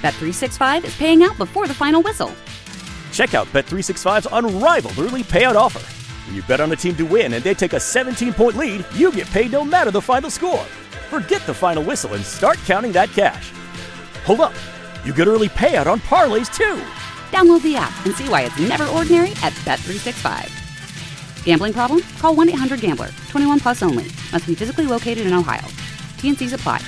Bet365 is paying out before the final whistle. Check out Bet365's unrivaled early payout offer. When you bet on a team to win and they take a 17-point lead, you get paid no matter the final score. Forget the final whistle and start counting that cash. Hold up. You get early payout on parlays, too. Download the app and see why it's never ordinary at Bet365. Gambling problem? Call 1-800-GAMBLER. 21 plus only. Must be physically located in Ohio. T&Cs apply.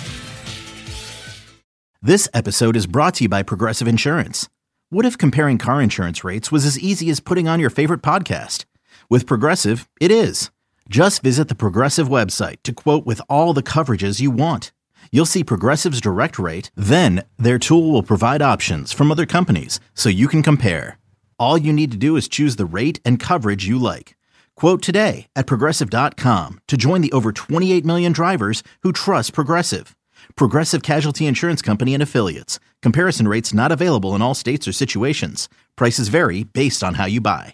This episode is brought to you by Progressive Insurance. What if comparing car insurance rates was as easy as putting on your favorite podcast? With Progressive, it is. Just visit the Progressive website to quote with all the coverages you want. You'll see Progressive's direct rate, then their tool will provide options from other companies so you can compare. All you need to do is choose the rate and coverage you like. Quote today at Progressive.com to join the over 28 million drivers who trust Progressive. Progressive Casualty Insurance Company and Affiliates. Comparison rates not available in all states or situations. Prices vary based on how you buy.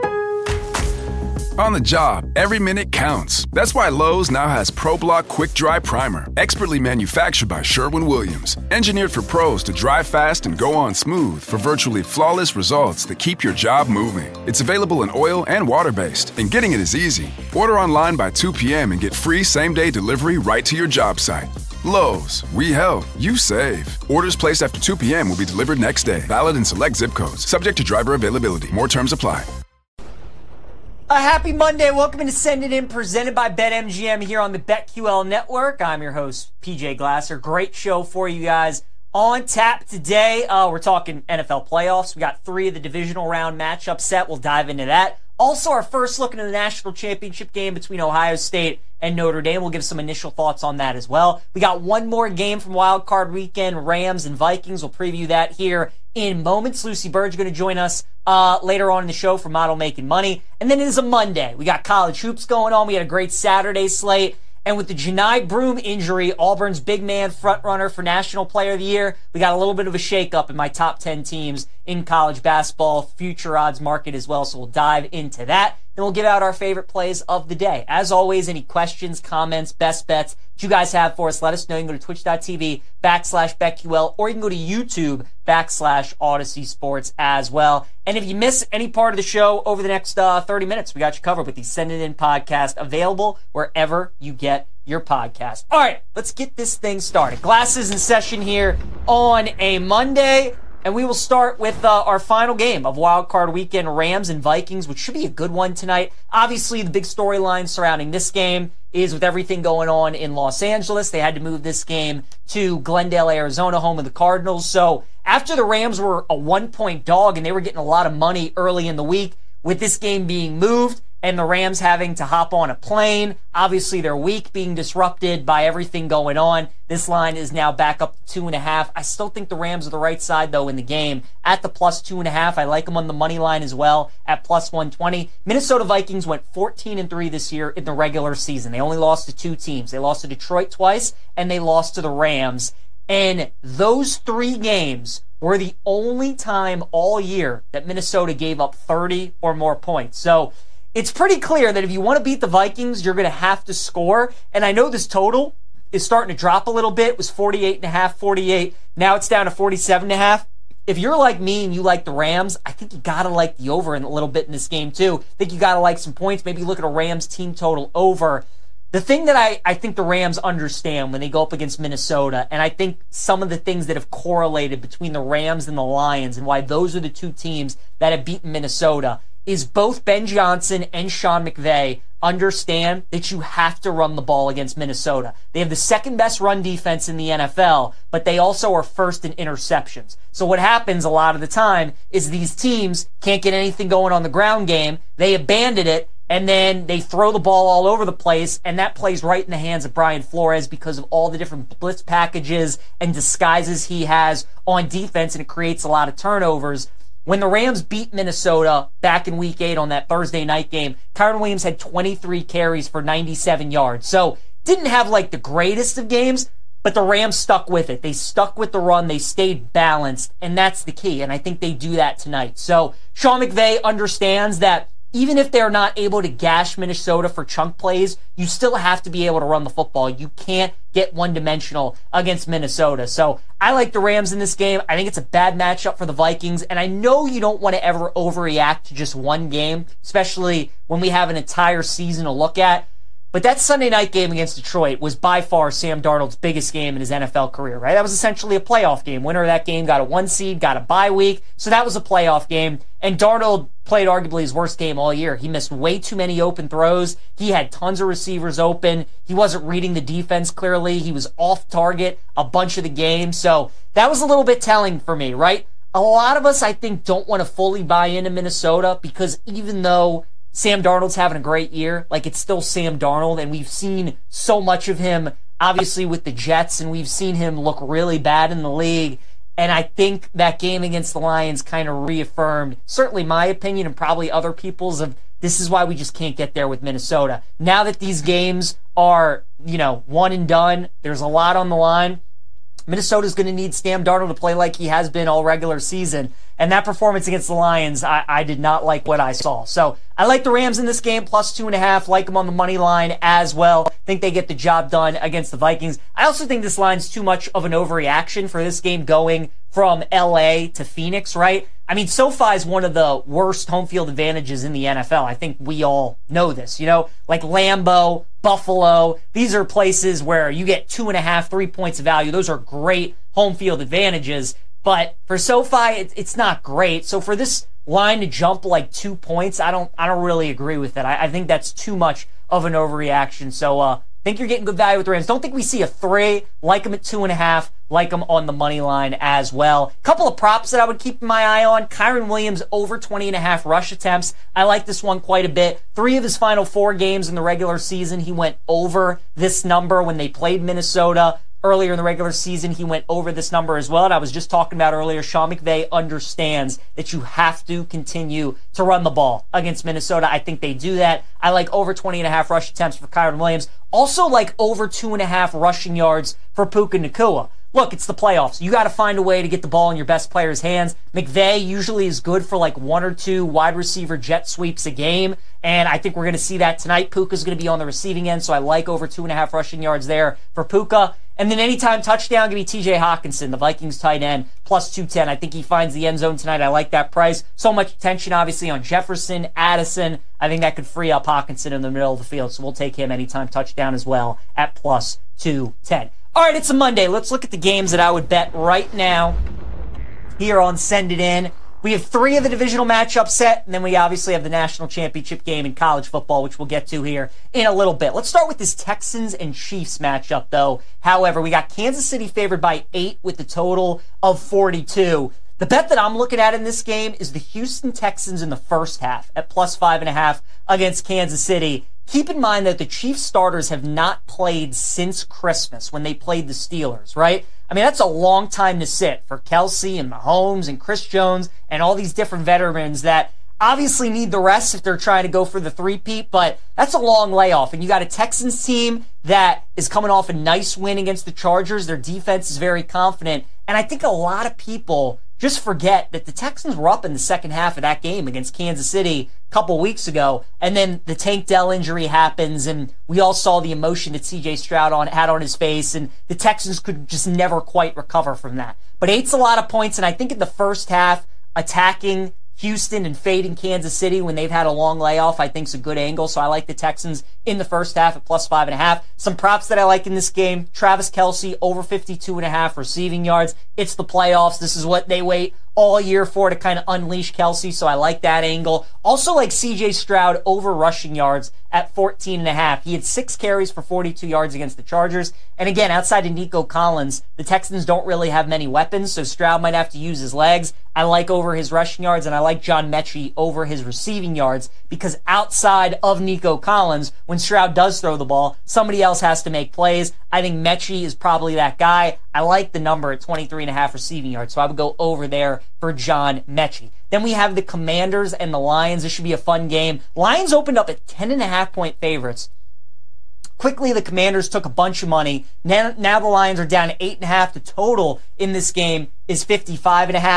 On the job, every minute counts. That's why Lowe's now has ProBlock Quick Dry Primer, expertly manufactured by Sherwin-Williams. Engineered for pros to dry fast and go on smooth for virtually flawless results that keep your job moving. It's available in oil and water-based, and getting it is easy. Order online by 2 p.m. and get free same-day delivery right to your job site. Lowe's, we help, you save. Orders placed after 2 p.m. will be delivered next day. Valid in select zip codes. Subject to driver availability. More terms apply. A happy Monday. Welcome to Send It In, presented by BetMGM here on the BetQL Network. I'm your host, PJ Glasser. Great show for you guys. On tap today, we're talking NFL playoffs. We got 3 of the divisional round matchups set. We'll dive into that. Also, our first look into the national championship game between Ohio State and Notre Dame. We'll give some initial thoughts on that as well. We got one more game from Wild Card Weekend, Rams and Vikings. We'll preview that here in moments. Lucy Bird's going to join us later on in the show for Model Making Money. And then it is a Monday. We got college hoops going on. We had a great Saturday slate. And with the Janai Broome injury, Auburn's big man frontrunner for National Player of the Year, we got a little bit of a shakeup in my top 10 teams in college basketball future odds market as well. So we'll dive into that. Then we'll give out our favorite plays of the day. As always, any questions, comments, best bets that you guys have for us, let us know. You can go to twitch.tv/BetQL, or you can go to YouTube/Odyssey Sports as well. And if you miss any part of the show over the next 30 minutes, we got you covered with the Send It In podcast, available wherever you get your podcast. All right, let's get this thing started. Glasses in session here on a Monday. And we will start with our final game of Wild Card Weekend, Rams and Vikings, which should be a good one tonight. Obviously, the big storyline surrounding this game is with everything going on in Los Angeles. They had to move this game to Glendale, Arizona, home of the Cardinals. So after the Rams were a 1-point dog and they were getting a lot of money early in the week, with this game being moved and the Rams having to hop on a plane, obviously their week being disrupted by everything going on, this line is now back up to 2.5. I still think the Rams are the right side, though, in the game at the plus 2.5. I like them on the money line as well at plus 120. Minnesota Vikings went 14-3 this year in the regular season. They only lost to 2 teams. They lost to Detroit twice, and they lost to the Rams. And those 3 games were the only time all year that Minnesota gave up 30 or more points. So it's pretty clear that if you want to beat the Vikings, you're going to have to score. And I know this total is starting to drop a little bit. It was 48.5, 48. Now it's down to 47.5. If you're like me and you like the Rams, I think you got to like the over in a little bit in this game too. I think you got to like some points. Maybe look at a Rams team total over. The thing that I think the Rams understand when they go up against Minnesota, and I think some of the things that have correlated between the Rams and the Lions and why those are the 2 teams that have beaten Minnesota, is both Ben Johnson and Sean McVay understand that you have to run the ball against Minnesota. They have the second best run defense in the NFL, but they also are first in interceptions. So what happens a lot of the time is these teams can't get anything going on the ground game. They abandon it, and then they throw the ball all over the place, and that plays right in the hands of Brian Flores because of all the different blitz packages and disguises he has on defense, and it creates a lot of turnovers. When the Rams beat Minnesota back in Week 8 on that Thursday night game, Kyren Williams had 23 carries for 97 yards. So didn't have like the greatest of games, but the Rams stuck with it. They stuck with the run. They stayed balanced, and that's the key, and I think they do that tonight. So Sean McVay understands that even if they're not able to gash Minnesota for chunk plays, you still have to be able to run the football. You can't get one-dimensional against Minnesota. So I like the Rams in this game. I think it's a bad matchup for the Vikings, and I know you don't want to ever overreact to just one game, especially when we have an entire season to look at. But that Sunday night game against Detroit was by far Sam Darnold's biggest game in his NFL career, right? That was essentially a playoff game. Winner of that game got a 1 seed, got a bye week, so that was a playoff game. And Darnold played arguably his worst game all year. He missed way too many open throws. He had tons of receivers open. He wasn't reading the defense clearly. He was off target a bunch of the game. So that was a little bit telling for me, right? A lot of us, I think, don't want to fully buy into Minnesota because even though Sam Darnold's having a great year, like, it's still Sam Darnold, and we've seen so much of him, obviously, with the Jets, and we've seen him look really bad in the league. And I think that game against the Lions kind of reaffirmed, certainly my opinion and probably other people's, of this is why we just can't get there with Minnesota. Now that these games are, one and done, there's a lot on the line. Minnesota's going to need Sam Darnold to play like he has been all regular season. And that performance against the Lions, I did not like what I saw. So I like the Rams in this game, plus 2.5. Like them on the money line as well. Think they get the job done against the Vikings. I also think this line's too much of an overreaction for this game going from LA to Phoenix, right? I mean, SoFi is one of the worst home field advantages in the NFL. I think we all know this, like Lambeau, Buffalo. These are places where you get 2.5, 3 points of value. Those are great home field advantages. But for SoFi, it's not great. So for this line to jump like 2 points, I don't really agree with it. I think that's too much of an overreaction. So I think you're getting good value with the Rams. Don't think we see a 3. Like them at 2.5. Like them on the money line as well. Couple of props that I would keep my eye on. Kyren Williams over 20.5 rush attempts. I like this one quite a bit. 3 of his final 4 games in the regular season, he went over this number when they played Minnesota. Earlier in the regular season, he went over this number as well. And I was just talking about earlier, Sean McVay understands that you have to continue to run the ball against Minnesota. I think they do that. I like over 20.5 rush attempts for Kyren Williams. Also like over 2.5 rushing yards for Puka Nacua. Look, it's the playoffs. You got to find a way to get the ball in your best player's hands. McVay usually is good for like 1 or 2 wide receiver jet sweeps a game, and I think we're going to see that tonight. Puka's going to be on the receiving end, so I like over 2.5 rushing yards there for Puka. And then anytime touchdown, give me TJ Hawkinson, the Vikings tight end, plus 210. I think he finds the end zone tonight. I like that price. So much attention, obviously, on Jefferson, Addison. I think that could free up Hawkinson in the middle of the field, so we'll take him anytime touchdown as well at plus 210. All right, it's a Monday. Let's look at the games that I would bet right now here on Send It In. We have 3 of the divisional matchups set, and then we obviously have the national championship game in college football, which we'll get to here in a little bit. Let's start with this Texans and Chiefs matchup, though. However, we got Kansas City favored by 8 with the total of 42. The bet that I'm looking at in this game is the Houston Texans in the first half at plus 5.5 against Kansas City. Keep in mind that the Chiefs starters have not played since Christmas when they played the Steelers, right? I mean, that's a long time to sit for Kelsey and Mahomes and Chris Jones and all these different veterans that obviously need the rest if they're trying to go for the three-peat, but that's a long layoff. And you got a Texans team that is coming off a nice win against the Chargers. Their defense is very confident. And I think a lot of people just forget that the Texans were up in the second half of that game against Kansas City a couple weeks ago, and then the Tank Dell injury happens, and we all saw the emotion that C.J. Stroud had on his face, and the Texans could just never quite recover from that. But 8's a lot of points, and I think in the first half, attacking Houston and fading Kansas City when they've had a long layoff, I think is a good angle. So I like the Texans in the first half at plus 5.5. Some props that I like in this game: Travis Kelce over 52.5 receiving yards. It's the playoffs. This is what they wait all year for, to kind of unleash Kelce. So I like that angle. Also like CJ Stroud over rushing yards at 14.5. He had 6 carries for 42 yards against the Chargers. And again, outside of Nico Collins, the Texans don't really have many weapons, so Stroud might have to use his legs. I like over his rushing yards, and I like John Mechie over his receiving yards, because outside of Nico Collins, when Stroud does throw the ball, somebody else has to make plays. I think Mechie is probably that guy. I like the number at 23.5 receiving yards, so I would go over there for John Mechie. Then we have the Commanders and the Lions. This should be a fun game. Lions opened up at 10.5-point favorites. Quickly, the Commanders took a bunch of money. Now the Lions are down to 8.5. The total in this game is 55.5.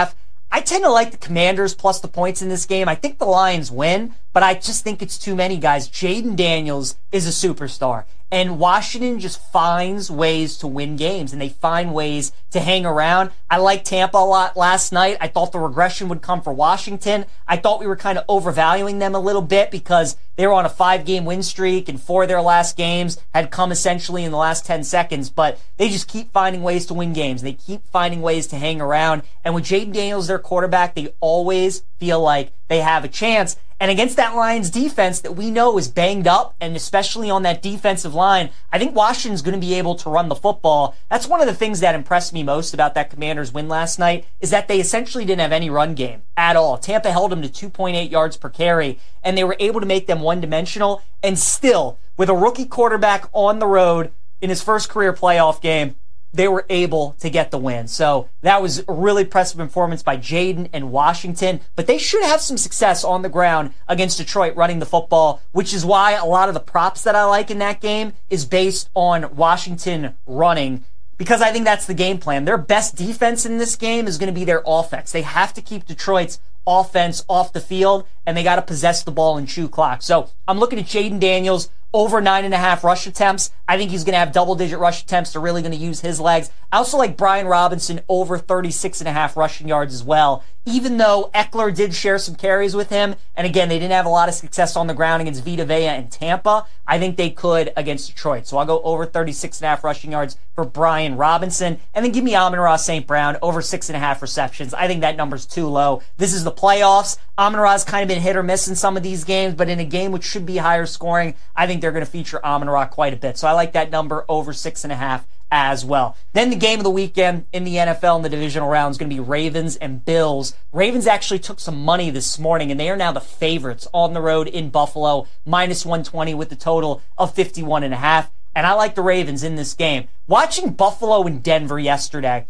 I tend to like the Commanders plus the points in this game. I think the Lions win, but I just think it's too many guys. Jayden Daniels is a superstar. And Washington just finds ways to win games, and they find ways to hang around. I liked Tampa a lot last night. I thought the regression would come for Washington. I thought we were kind of overvaluing them a little bit because they were on a 5-game win streak, and 4 of their last games had come essentially in the last 10 seconds. But they just keep finding ways to win games. They keep finding ways to hang around. And with Jayden Daniels, their quarterback, they always feel like they have a chance. And against that Lions defense that we know is banged up, and especially on that defensive line, I think Washington's going to be able to run the football. That's one of the things that impressed me most about that Commanders win last night, is that they essentially didn't have any run game at all. Tampa held them to 2.8 yards per carry, and they were able to make them one-dimensional. And still, with a rookie quarterback on the road in his first career playoff game, they were able to get the win. So that was a really impressive performance by Jayden and Washington. But they should have some success on the ground against Detroit running the football, which is why a lot of the props that I like in that game is based on Washington running, because I think that's the game plan. Their best defense in this game is going to be their offense. They have to keep Detroit's offense off the field, and they got to possess the ball and chew clock. So I'm looking at Jayden Daniels over 9.5 rush attempts. I think he's going to have double-digit rush attempts. They're really going to use his legs. I also like Brian Robinson over 36.5 rushing yards as well, even though Eckler did share some carries with him. And again, they didn't have a lot of success on the ground against Vita Vea and Tampa. I think they could against Detroit. So I'll go over 36.5 rushing yards for Brian Robinson. And then give me Amon-Ra St. Brown over 6.5 receptions. I think that number's too low. This is the playoffs. Amon-Ra's kind of been hit or miss in some of these games, but in a game which should be higher scoring, I think they're going to feature Amon-Ra quite a bit. So I like that number over 6.5 as well. Then the game of the weekend in the NFL in the divisional round is going to be Ravens and Bills. Ravens actually took some money this morning, and they are now the favorites on the road in Buffalo, minus 120 with the total of 51.5. And I like the Ravens in this game. Watching Buffalo and Denver yesterday,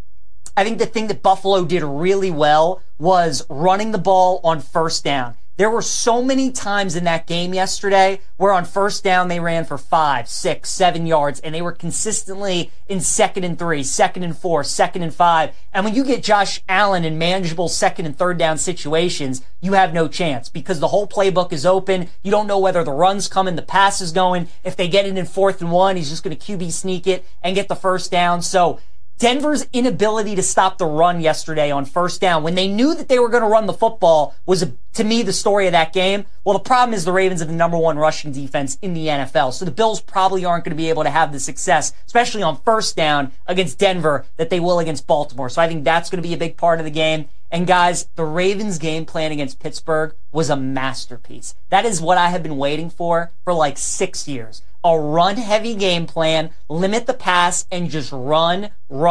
I think the thing that Buffalo did really well was running the ball on first down. There were so many times in that game yesterday where on first down they ran for 5, 6, 7 yards, and they were consistently in 2nd and 3, 2nd and 4, 2nd and 5. And when you get Josh Allen in manageable 2nd and 3rd down situations, you have no chance because the whole playbook is open. You don't know whether the run's coming, the pass is going. If they get it in 4th and 1, he's just going to QB sneak it and get the first down. So Denver's inability to stop the run yesterday on first down, when they knew that they were going to run the football, was, to me, the story of that game. Well, the problem is the Ravens have the number 1 rushing defense in the NFL, so the Bills probably aren't going to be able to have the success, especially on first down against Denver, that they will against Baltimore. So I think that's going to be a big part of the game. And guys, the Ravens game plan against Pittsburgh was a masterpiece. That is what I have been waiting for like 6 years. A run-heavy game plan, limit the pass, and just run.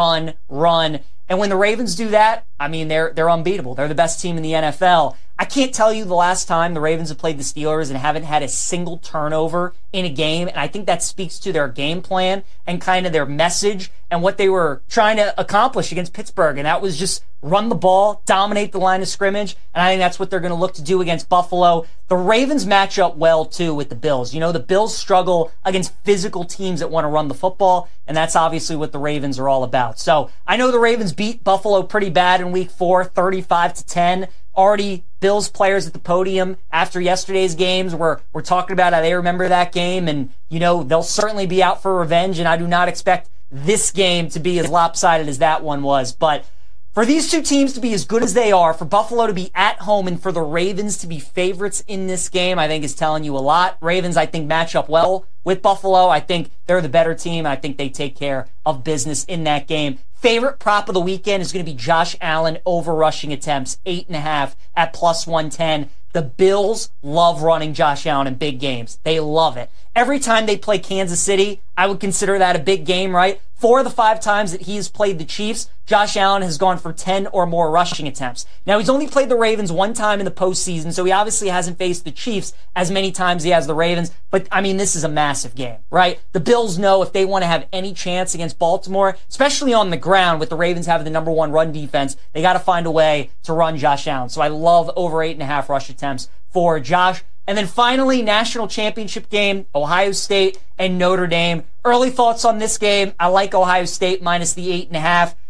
And when the Ravens do that, I mean, they're unbeatable. They're the best team in the NFL. I can't tell you the last time the Ravens have played the Steelers and haven't had a single turnover in a game, and I think that speaks to their game plan and kind of their message and what they were trying to accomplish against Pittsburgh, and that was just run the ball, dominate the line of scrimmage, and I think that's what they're going to look to do against Buffalo. The Ravens match up well, too, with the Bills. You know, the Bills struggle against physical teams that want to run the football, and that's obviously what the Ravens are all about. So I know the Ravens beat Buffalo pretty bad in Week 4, 35-10. Already Bills players at the podium after yesterday's games were talking about how they remember that game, and, you know, they'll certainly be out for revenge, and I do not expect this game to be as lopsided as that one was. But for these two teams to be as good as they are, for Buffalo to be at home, and for the Ravens to be favorites in this game, I think is telling you a lot. Ravens, I think, match up well with Buffalo. I think they're the better team. I think they take care of business in that game. Favorite prop of the weekend is going to be Josh Allen over rushing attempts, 8.5 at plus 110. The Bills love running Josh Allen in big games. They love it. Every time they play Kansas City, I would consider that a big game, right? 4 of the 5 times that he has played the Chiefs, Josh Allen has gone for 10 or more rushing attempts. Now, he's only played the Ravens 1 time in the postseason, so he obviously hasn't faced the Chiefs as many times as he has the Ravens. But, I mean, this is a massive game, right? The Bills know if they want to have any chance against Baltimore, especially on the ground with the Ravens having the number 1 run defense, they got to find a way to run Josh Allen. So I love over 8.5 rush attempts for Josh. And then finally, national championship game, Ohio State and Notre Dame. Early thoughts on this game. I like Ohio State minus the 8.5.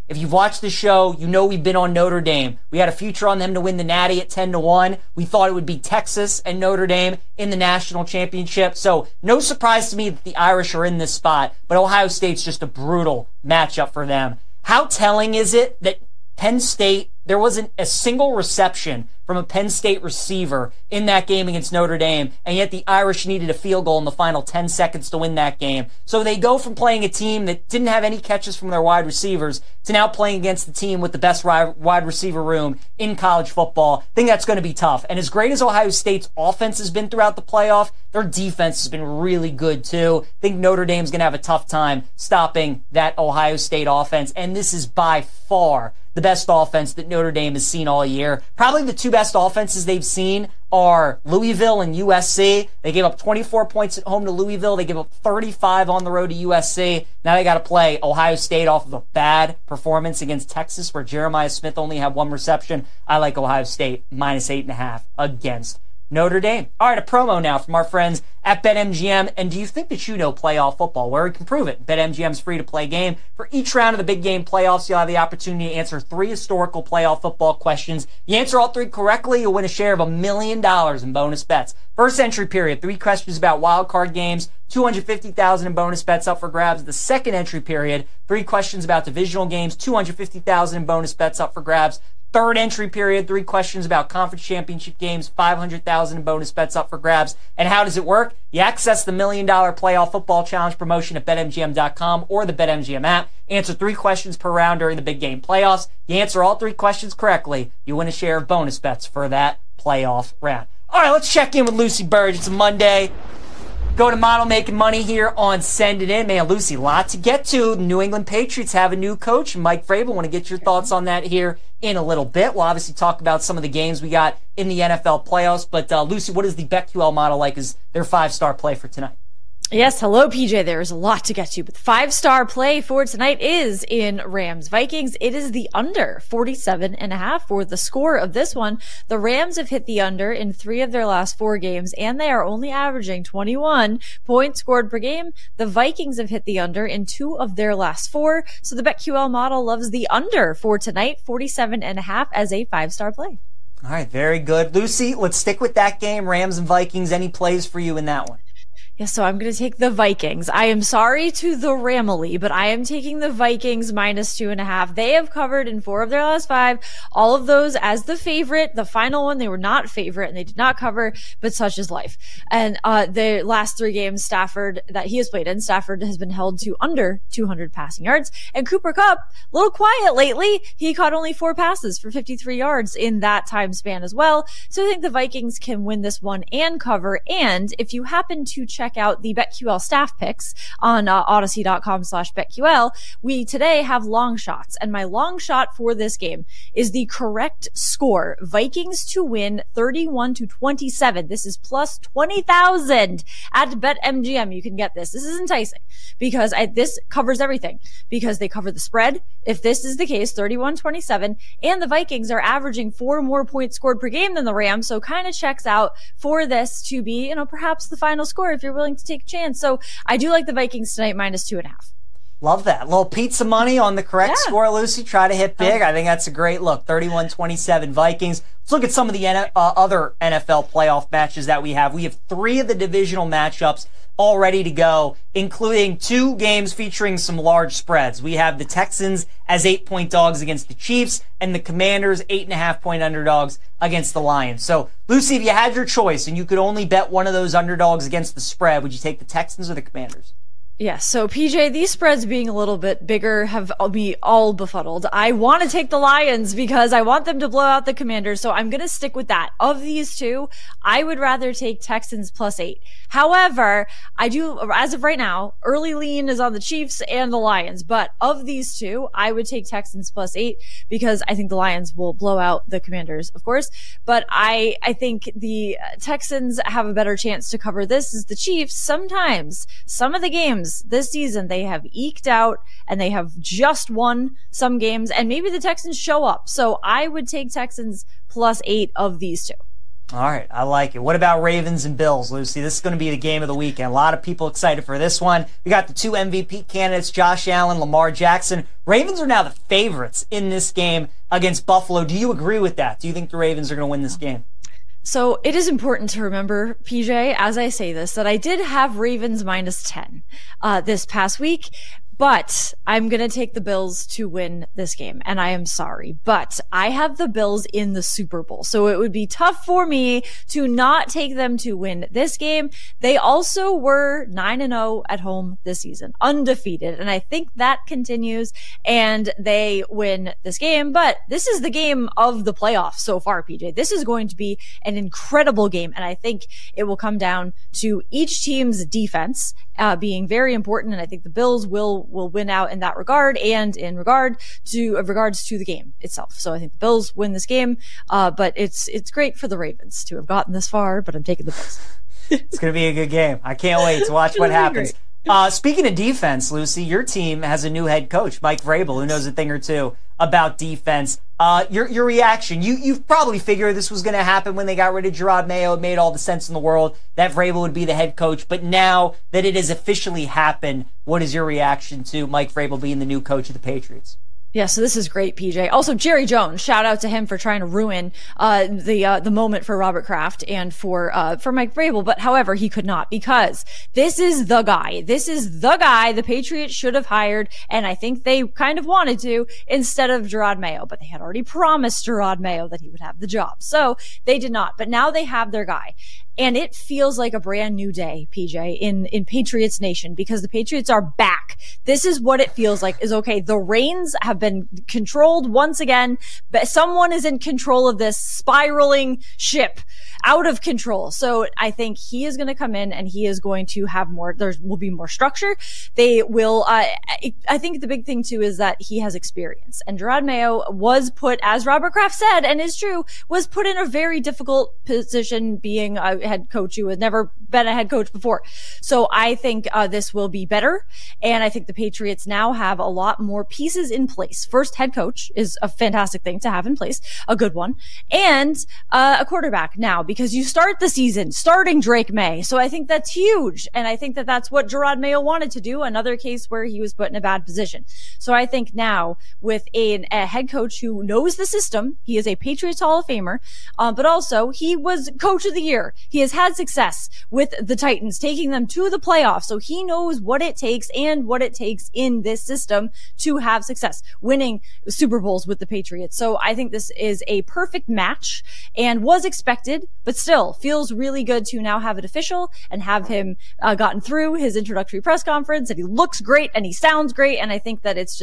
If you've watched the show, you know we've been on Notre Dame. We had a future on them to win the Natty at 10-1. We thought it would be Texas and Notre Dame in the national championship. So no surprise to me that the Irish are in this spot, but Ohio State's just a brutal matchup for them. How telling is it that Penn State, there wasn't a single reception from a Penn State receiver in that game against Notre Dame, and yet the Irish needed a field goal in the final 10 seconds to win that game. So they go from playing a team that didn't have any catches from their wide receivers to now playing against the team with the best wide receiver room in college football. I think that's going to be tough. And as great as Ohio State's offense has been throughout the playoff, their defense has been really good too. I think Notre Dame's going to have a tough time stopping that Ohio State offense, and this is by far the best offense that Notre Dame has seen all year. Probably the two best offenses they've seen are Louisville and USC. They gave up 24 points at home to Louisville. They gave up 35 on the road to USC. Now they got to play Ohio State off of a bad performance against Texas where Jeremiah Smith only had one reception. I like Ohio State minus 8.5 against Notre Dame. All right, a promo now from our friends at BetMGM. And do you think that you know playoff football? Well, we can prove it. BetMGM's free-to-play game. For each round of the big game playoffs, you'll have the opportunity to answer 3 historical playoff football questions. You answer all 3 correctly, you'll win a share of $1 million in bonus bets. First entry period, 3 questions about wild card games, $250,000 in bonus bets up for grabs. The second entry period, 3 questions about divisional games, $250,000 in bonus bets up for grabs. Third entry period, 3 questions about conference championship games, $500,000 in bonus bets up for grabs. And how does it work? You access the $1 million playoff football challenge promotion at BetMGM.com or the BetMGM app. Answer 3 questions per round during the big game playoffs. You answer all 3 questions correctly, you win a share of bonus bets for that playoff round. All right, let's check in with Lucy Burge. It's a Monday. Go to Model Making Money here on Send It In. Man, Lucy, a lot to get to. The New England Patriots have a new coach, Mike Vrabel. Want to get your thoughts on that here in a little bit. We'll obviously talk about some of the games we got in the NFL playoffs. But, Lucy, what is the BetQL model like as their 5-star play for tonight? Yes, hello, PJ. There's a lot to get to, but the 5-star play for tonight is in Rams Vikings. It is the under 47.5 for the score of this one. The Rams have hit the under in 3 of their last 4 games, and they are only averaging 21 points scored per game. The Vikings have hit the under in 2 of their last 4. So the BetQL model loves the under for tonight, 47.5 as a 5-star play. All right, very good. Lucy, let's stick with that game, Rams and Vikings. Any plays for you in that one? Yeah, so I'm going to take the Vikings. I am sorry to the Ramily, but I am taking the Vikings minus 2.5. They have covered in 4 of their last 5. All of those as the favorite. The final one, they were not favorite and they did not cover, but such is life. And the last 3 games, Stafford, that he has played in, Stafford has been held to under 200 passing yards. And Cooper Kupp, a little quiet lately. He caught only 4 passes for 53 yards in that time span as well. So I think the Vikings can win this one and cover. And if you happen to check out the BetQL staff picks on odyssey.com/BetQL. We today have long shots, and my long shot for this game is the correct score. Vikings to win 31-27. This is plus 20,000 at BetMGM. You can get this. This is enticing because this covers everything because they cover the spread. If this is the case, 31-27, and the Vikings are averaging 4 more points scored per game than the Rams, so kind of checks out for this to be, perhaps the final score if you're willing to take a chance. So I do like the Vikings tonight minus 2.5. Love that. A little pizza money on the correct score, Lucy. Try to hit big. I think that's a great look. 31-27 Vikings. Let's look at some of the other NFL playoff matches that we have. We have 3 of the divisional matchups all ready to go, including 2 games featuring some large spreads. We have the Texans as 8-point dogs against the Chiefs and the Commanders 8.5-point underdogs against the Lions. So, Lucy, if you had your choice and you could only bet one of those underdogs against the spread, would you take the Texans or the Commanders? Yeah, so PJ, these spreads being a little bit bigger have me all befuddled. I want to take the Lions because I want them to blow out the Commanders, so I'm going to stick with that. Of these 2, I would rather take Texans plus 8. However, I do, as of right now, early lean is on the Chiefs and the Lions, but of these 2, I would take Texans plus 8 because I think the Lions will blow out the Commanders, of course, but I think the Texans have a better chance to cover this as the Chiefs. Sometimes, some of the games this season they have eked out and they have just won some games, and maybe the Texans show up. So I would take Texans plus 8 of these 2. All right, I like it. What about Ravens and Bills, Lucy? This is going to be the game of the weekend. A lot of people excited for this one. We got the two MVP candidates, Josh Allen, Lamar Jackson. Ravens are now the favorites in this game against Buffalo. Do you agree with that? Do you think the Ravens are going to win this game? So it is important to remember, PJ, as I say this, that I did have Ravens -10 this past week. But I'm going to take the Bills to win this game, and I am sorry, but I have the Bills in the Super Bowl. So it would be tough for me to not take them to win this game. They also were 9-0 at home this season, undefeated. And I think that continues and they win this game. But this is the game of the playoffs so far, PJ. This is going to be an incredible game. And I think it will come down to each team's defense being very important. And I think the Bills will win out in that regard and in regards to the game itself. So I think the Bills win this game. But it's great for the Ravens to have gotten this far, but I'm taking the Bills. It's going to be a good game. I can't wait to watch what happens. Speaking of defense, Lucy, your team has a new head coach, Mike Vrabel, who knows a thing or two about defense. Your reaction, you've probably figured this was going to happen when they got rid of Jerod Mayo. It made all the sense in the world that Vrabel would be the head coach. But now that it has officially happened, what is your reaction to Mike Vrabel being the new coach of the Patriots? Yeah, so this is great, PJ. Also, Jerry Jones, shout out to him for trying to ruin the moment for Robert Kraft and for Mike Vrabel. But however, he could not, because this is the guy. This is the guy the Patriots should have hired, and I think they kind of wanted to, instead of Jerod Mayo. But they had already promised Jerod Mayo that he would have the job, so they did not. But now they have their guy. And it feels like a brand new day, PJ, in Patriots Nation, because the Patriots are back. This is what it feels like is, okay, the reins have been controlled once again, but someone is in control of this spiraling ship out of control. So I think he is going to come in and he is going to have there will be more structure. They will, I think the big thing too is that he has experience, and Jerod Mayo was put, as Robert Kraft said, and is true, was put in a very difficult position being a head coach who had never been a head coach before. So I think this will be better. And I think the Patriots now have a lot more pieces in place. First, head coach is a fantastic thing to have in place, a good one, and a quarterback now, because you start the season starting Drake May. So I think that's huge. And I think that that's what Jerod Mayo wanted to do. Another case where he was put in a bad position. So I think now with a head coach who knows the system, he is a Patriots Hall of Famer, but also he was coach of the year. He has had success with the Titans, taking them to the playoffs. So he knows what it takes and what it takes in this system to have success, winning Super Bowls with the Patriots. So I think this is a perfect match and was expected, but still feels really good to now have it official and have him gotten through his introductory press conference, and he looks great and he sounds great. And I think that it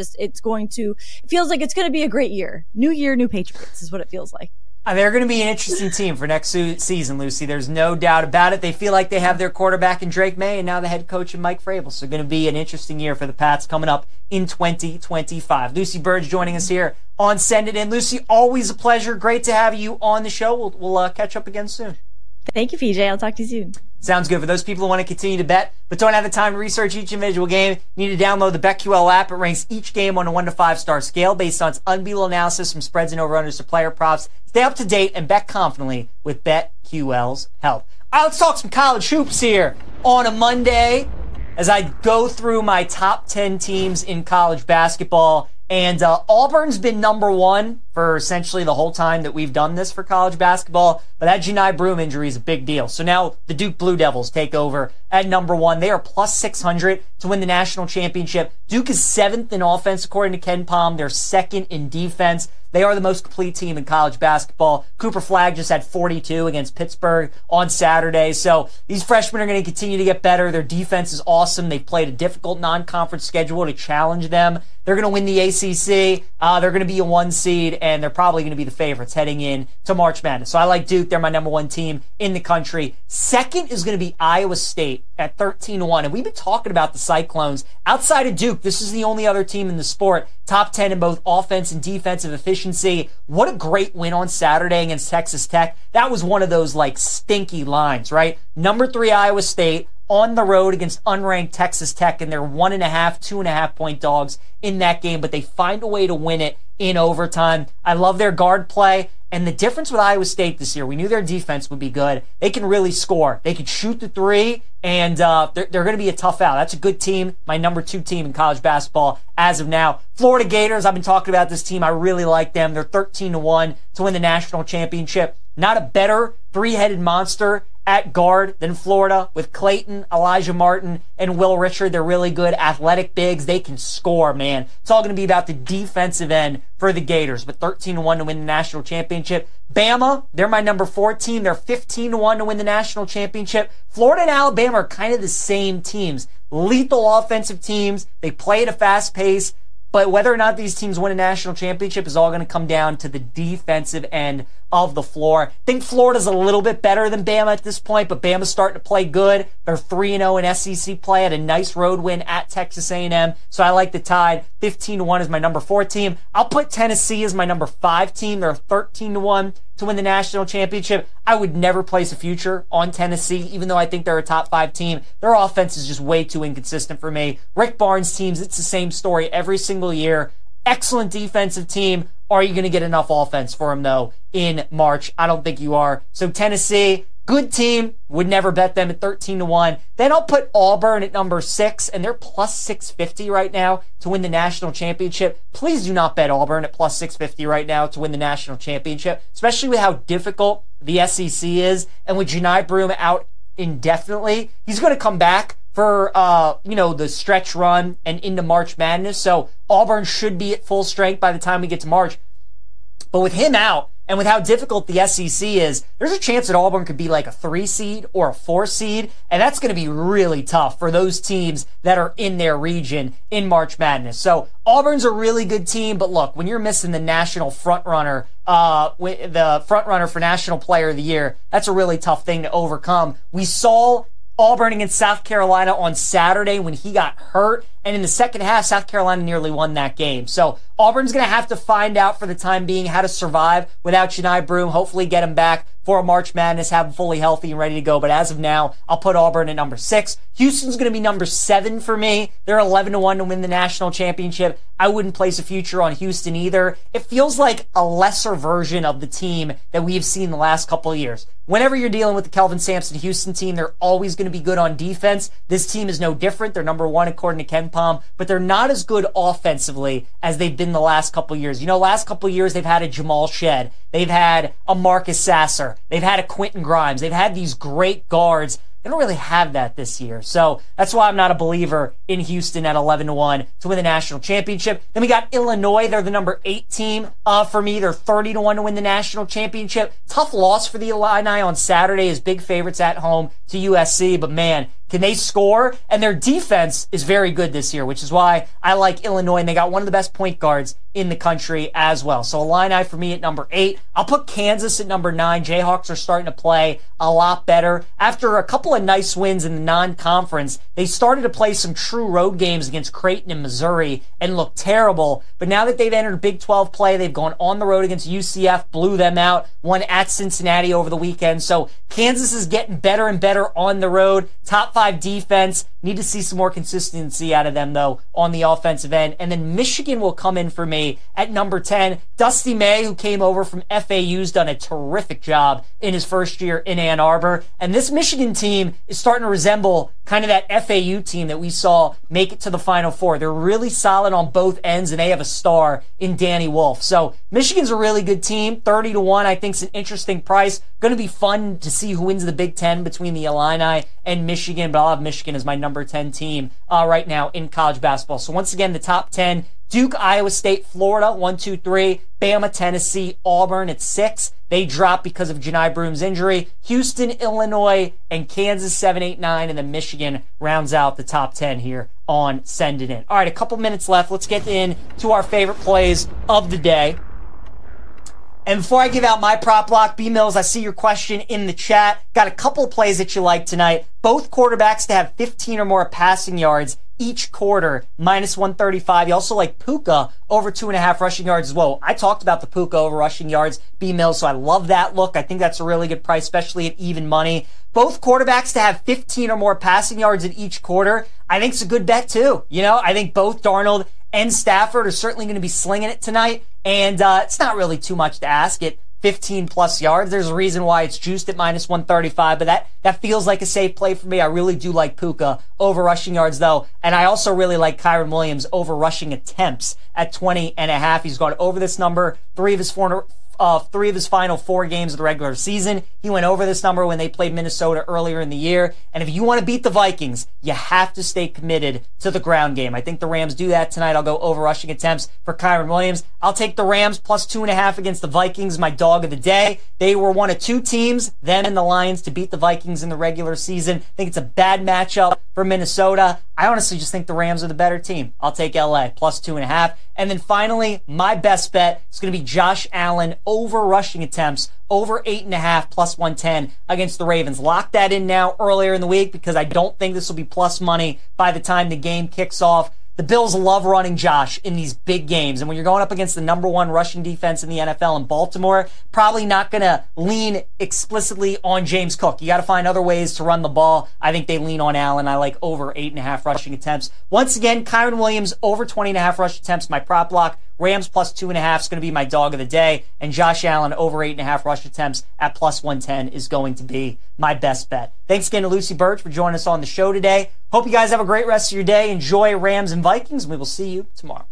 feels like it's going to be a great year. New year, new Patriots is what it feels like. They're going to be an interesting team for next season, Lucy. There's no doubt about it. They feel like they have their quarterback in Drake May and now the head coach in Mike Vrabel. So going to be an interesting year for the Pats coming up in 2025. Lucy Burge joining us here on Send It In. Lucy, always a pleasure. Great to have you on the show. We'll catch up again soon. Thank you, PJ. I'll talk to you soon. Sounds good. For those people who want to continue to bet but don't have the time to research each individual game, you need to download the BetQL app. It ranks each game on a 1 to 5 star scale based on its unbeatable analysis from spreads and over-unders to player props. Stay up to date and bet confidently with BetQL's help. All right, let's talk some college hoops here on a Monday as I go through my top 10 teams in college basketball. And Auburn's been number one for essentially the whole time that we've done this for college basketball. But that Janai Broome injury is a big deal. So now the Duke Blue Devils take over at number one. They are plus 600 to win the national championship. Duke is 7th in offense, according to Ken Pom. They're 2nd in defense. They are the most complete team in college basketball. Cooper Flagg just had 42 against Pittsburgh on Saturday. So these freshmen are going to continue to get better. Their defense is awesome. They've played a difficult non-conference schedule to challenge them. They're going to win the ACC. They're going to be a 1 seed, and they're probably going to be the favorites heading in to March Madness. So I like Duke. They're my number 1 team in the country. Second is going to be Iowa State at 13-1. And we've been talking about the Cyclones. Outside of Duke, this is the only other team in the sport. Top 10 in both offense and defensive efficiency. What a great win on Saturday against Texas Tech. That was one of those, stinky lines, right? Number 3 Iowa State on the road against unranked Texas Tech, and they're 1.5, 2.5 point dogs in that game, but they find a way to win it in overtime. I love their guard play. And the difference with Iowa State this year, we knew their defense would be good. They can really score. They can shoot the three, and they're going to be a tough out. That's a good team, my number 2 team in college basketball as of now. Florida Gators, I've been talking about this team. I really like them. They're 13-1 to win the national championship. Not a better three-headed monster at guard than Florida with Clayton, Elijah Martin, and Will Richard. They're really good athletic bigs. They can score, man. It's all going to be about the defensive end for the Gators, but 13-1 to win the national championship. Bama, they're my number 4 team. They're 15-1 to win the national championship. Florida and Alabama are kind of the same teams. Lethal offensive teams. They play at a fast pace. But whether or not these teams win a national championship is all going to come down to the defensive end of the floor. I think Florida's a little bit better than Bama at this point, but Bama's starting to play good. They're 3-0 in SEC play, had a nice road win at Texas A&M. So I like the Tide. 15-1 is my number 4 team. I'll put Tennessee as my number 5 team. They're 13-1 to win the national championship. I would never place a future on Tennessee, even though I think they're a top 5 team. Their offense is just way too inconsistent for me. Rick Barnes' teams, it's the same story every single year. Excellent defensive team. Are you going to get enough offense for him, though, in March? I don't think you are. So Tennessee, good team. Would never bet them at 13-1. Then I'll put Auburn at number 6, and they're plus 650 right now to win the national championship. Please do not bet Auburn at plus 650 right now to win the national championship, especially with how difficult the SEC is. And with Johni Broome out indefinitely, he's going to come back for, the stretch run and into March Madness. So Auburn should be at full strength by the time we get to March. But with him out, and with how difficult the SEC is, there's a chance that Auburn could be like a 3 seed or a 4 seed, and that's going to be really tough for those teams that are in their region in March Madness. So Auburn's a really good team, but look, when you're missing the national frontrunner, the frontrunner for National Player of the Year, that's a really tough thing to overcome. We saw Auburn against South Carolina on Saturday when he got hurt. And in the second half, South Carolina nearly won that game. So Auburn's going to have to find out for the time being how to survive without Johni Broome. Hopefully get him back for a March Madness, have him fully healthy and ready to go. But as of now, I'll put Auburn at number 6. Houston's going to be number 7 for me. They're 11-1 to win the national championship. I wouldn't place a future on Houston either. It feels like a lesser version of the team that we've seen the last couple of years. Whenever you're dealing with the Kelvin Sampson Houston team, they're always going to be good on defense. This team is no different. They're number 1 according to Ken Palm, but they're not as good offensively as they've been the last couple of years. Last couple of years they've had a Jamal Shed. They've had a Marcus Sasser. They've had a Quentin Grimes. They've had these great guards. They don't really have that this year. So that's why I'm not a believer in Houston at 11-1 to win the national championship. Then we got Illinois. They're the number 8 team for me. They're 30-1 to win the national championship. Tough loss for the Illini on Saturday as big favorites at home to USC. But man, can they score? And their defense is very good this year, which is why I like Illinois. And they got one of the best point guards in the country as well. So Illini for me at number 8. I'll put Kansas at number 9. Jayhawks are starting to play a lot better. After a couple of nice wins in the non-conference, they started to play some true road games against Creighton and Missouri and look terrible. But now that they've entered Big 12 play, they've gone on the road against UCF, blew them out, won at Cincinnati over the weekend. So Kansas is getting better and better on the road. Top 5 defense. Need to see some more consistency out of them, though, on the offensive end. And then Michigan will come in for me at number 10. Dusty May, who came over from FAU's done a terrific job in his first year in Ann Arbor. And this Michigan team is starting to resemble kind of that FAU team that we saw make it to the Final Four. They're really solid on both ends, and they have a star in Danny Wolf. So Michigan's a really good team. 30-1, I think, is an interesting price. Going to be fun to see who wins the Big Ten between the Illini and Michigan, but I'll have Michigan as my number 10 team right now in college basketball. So once again, the top 10, Duke, Iowa State, Florida, 1, 2, 3, Bama, Tennessee, Auburn at 6. They dropped because of Johni Broome's injury. Houston, Illinois, and Kansas 7, 8, 9, and then Michigan rounds out the top 10 here on Send It In. All right, a couple minutes left. Let's get in to our favorite plays of the day. And before I give out my prop block, B Mills, I see your question in the chat. Got a couple of plays that you like tonight. Both quarterbacks to have 15 or more passing yards each quarter, minus 135. You also like Puka over 2.5 rushing yards as well. I talked about the Puka over rushing yards, B Mills, so I love that look. I think that's a really good price, especially at even money. Both quarterbacks to have 15 or more passing yards in each quarter, I think it's a good bet too. I think both Darnold and Stafford are certainly going to be slinging it tonight. And it's not really too much to ask at 15 plus yards. There's a reason why it's juiced at minus 135, but that feels like a safe play for me. I really do like Puka over rushing yards though. And I also really like Kyren Williams over rushing attempts at 20.5. He's gone over this number 3 of his final 4 games of the regular season. He went over this number when they played Minnesota earlier in the year. And if you want to beat the Vikings, you have to stay committed to the ground game. I think the Rams do that tonight. I'll go over rushing attempts for Kyren Williams. I'll take the Rams plus 2.5 against the Vikings, my dog of the day. They were one of 2 teams, them and the Lions, to beat the Vikings in the regular season. I think it's a bad matchup for Minnesota. I honestly just think the Rams are the better team. I'll take LA plus 2.5. And then finally, my best bet is going to be Josh Allen over rushing attempts, over 8.5 plus 110 against the Ravens. Lock that in now earlier in the week because I don't think this will be plus money by the time the game kicks off. The Bills love running Josh in these big games. And when you're going up against the number 1 rushing defense in the NFL in Baltimore, probably not going to lean explicitly on James Cook. You got to find other ways to run the ball. I think they lean on Allen. I like over 8.5 rushing attempts. Once again, Kyren Williams over 20.5 rush attempts, my prop lock. Rams plus 2.5 is going to be my dog of the day. And Josh Allen over 8.5 rush attempts at plus 110 is going to be my best bet. Thanks again to Lucy Birch for joining us on the show today. Hope you guys have a great rest of your day. Enjoy Rams and Vikings, and we will see you tomorrow.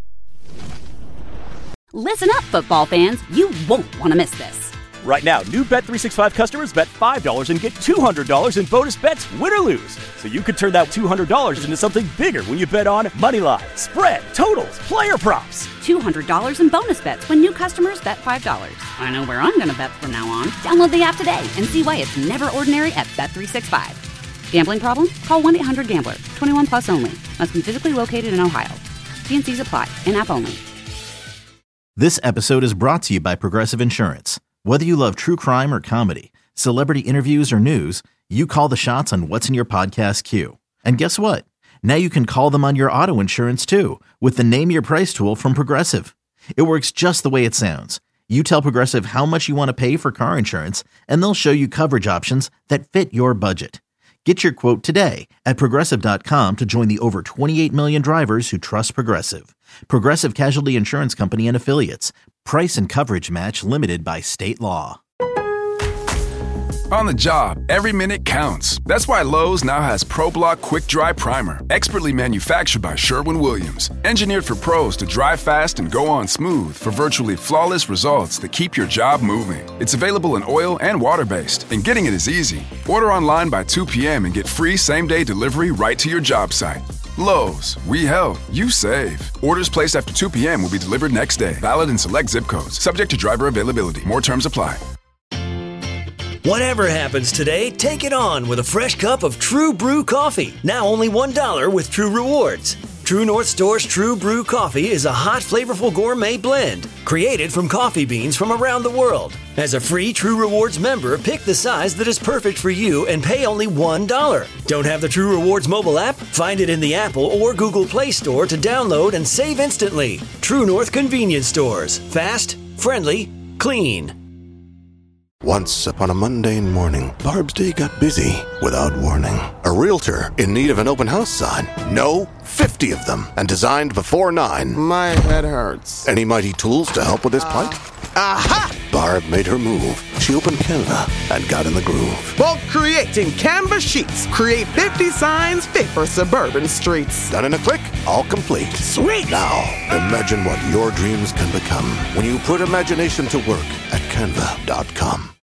Listen up, football fans. You won't want to miss this. Right now, new Bet365 customers bet $5 and get $200 in bonus bets, win or lose. So you could turn that $200 into something bigger when you bet on Moneyline, spread, totals, player props. $200 in bonus bets when new customers bet $5. I know where I'm going to bet from now on. Download the app today and see why it's never ordinary at Bet365. Gambling problem? Call 1-800-GAMBLER. 21 plus only. Must be physically located in Ohio. T&Cs apply. In-app only. This episode is brought to you by Progressive Insurance. Whether you love true crime or comedy, celebrity interviews or news, you call the shots on what's in your podcast queue. And guess what? Now you can call them on your auto insurance too with the Name Your Price tool from Progressive. It works just the way it sounds. You tell Progressive how much you want to pay for car insurance, and they'll show you coverage options that fit your budget. Get your quote today at Progressive.com to join the over 28 million drivers who trust Progressive. Progressive Casualty Insurance Company and Affiliates. Price and coverage match limited by state law. On the job, every minute counts. That's why Lowe's now has ProBlock Quick Dry Primer, expertly manufactured by Sherwin-Williams. Engineered for pros to dry fast and go on smooth for virtually flawless results that keep your job moving. It's available in oil and water-based, and getting it is easy. Order online by 2 p.m. and get free same-day delivery right to your job site. Lowe's, we help, you save. Orders placed after 2 p.m. will be delivered next day. Valid in select zip codes. Subject to driver availability. More terms apply. Whatever happens today, take it on with a fresh cup of True Brew coffee. Now only $1 with True Rewards. True North Store's True Brew coffee is a hot, flavorful gourmet blend created from coffee beans from around the world. As a free True Rewards member, pick the size that is perfect for you and pay only $1. Don't have the True Rewards mobile app? Find it in the Apple or Google Play Store to download and save instantly. True North Convenience Stores. Fast, friendly, clean. Once upon a mundane morning, Barb's day got busy without warning. A realtor in need of an open house sign. No, 50 of them, and designed before 9. My head hurts. Any mighty tools to help with this plight? Aha! Barb made her move. She opened Canva and got in the groove. Bulk creating Canva sheets. Create 50 signs fit for suburban streets. Done in a click, all complete. Sweet! Now, imagine what your dreams can become when you put imagination to work at Canva.com.